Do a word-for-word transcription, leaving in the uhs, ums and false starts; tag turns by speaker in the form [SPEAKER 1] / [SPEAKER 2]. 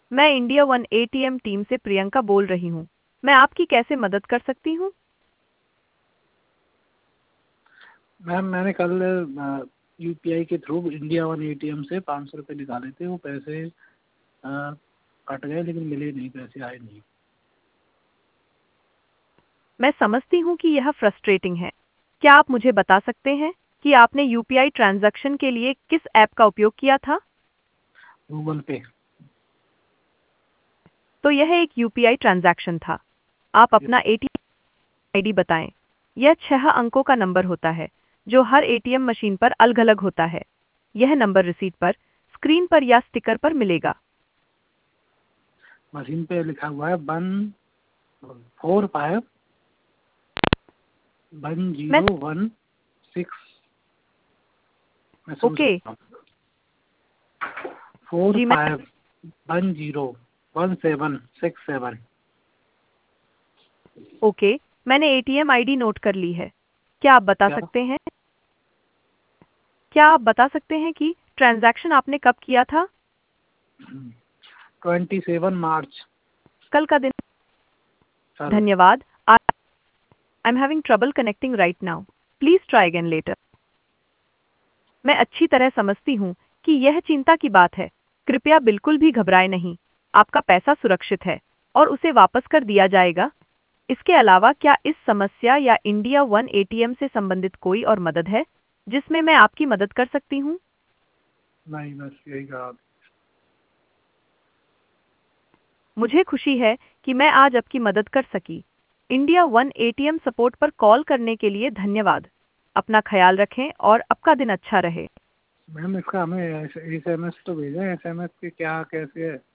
[SPEAKER 1] मैं India one ATM team से प्रियंका बोल रही हूँ। मैं आपकी कैसे मदद कर सकती हूँ?
[SPEAKER 2] मैम मैंने कल यूपीआई के थ्रू इंडिया वन एटीएम से पाँच सौ रुपये निकाले थे। वो पैसे अ, कट गए लेकिन मिले नहीं, पैसे आए नहीं।
[SPEAKER 1] मैं समझती हूँ कि यह फ्रस्ट्रेटिंग है। क्या आप मुझे बता सकते हैं कि आपने यूपीआई ट्रांजैक्शन के लिए किस ऐप का उपयोग किया था?
[SPEAKER 2] गूगल पे।
[SPEAKER 1] तो यह एक यूपीआई ट्रांजैक्शन था। आप
[SPEAKER 2] यस।
[SPEAKER 1] अपना एटीएम आईडी बताएं। यह छह अंकों का नंबर होता है जो हर एटीएम मशीन पर अलग-अलग होता है। यह नंबर रिसीट पर, स्क्रीन पर या स्टिकर पर मिलेगा।
[SPEAKER 2] मशीन पे लिखा हुआ है one four five one
[SPEAKER 1] M
[SPEAKER 2] zero one six. मैं शुरू से
[SPEAKER 1] ओके
[SPEAKER 2] बोलता हूँ। Four
[SPEAKER 1] G M
[SPEAKER 2] five one zero one seven six seven.
[SPEAKER 1] Okay मैंने एटीएम आईडी नोट कर ली है। क्या आप बता
[SPEAKER 2] क्या?
[SPEAKER 1] सकते हैं क्या आप बता सकते हैं कि ट्रांजैक्शन आपने कब किया था?
[SPEAKER 2] Twenty seven March.
[SPEAKER 1] कल का दिन।
[SPEAKER 2] सर।
[SPEAKER 1] धन्यवाद। I am having trouble connecting right now. Please try again later. मैं अच्छी तरह समझती हूँ कि यह चिंता की बात है। कृपया बिल्कुल भी घबराएं नहीं। आपका पैसा सुरक्षित है और उसे वापस कर दिया जाएगा। इसके अलावा क्या इस समस्या या इंडिया वन एटीएम से संबंधित कोई और मदद है जिसमें मैं आपकी मदद कर सकती हूँ?
[SPEAKER 2] नहीं, बस यही कहा।
[SPEAKER 1] मुझे खुशी है कि मैं आज आपकी मदद कर सकी। इंडिया वन एटीएम सपोर्ट पर कॉल करने के लिए धन्यवाद। अपना ख्याल रखें और आपका दिन अच्छा रहे।
[SPEAKER 2] मैम इसका हमें एस एम एस तो भेजें। एस एम एस की क्या कैसे है?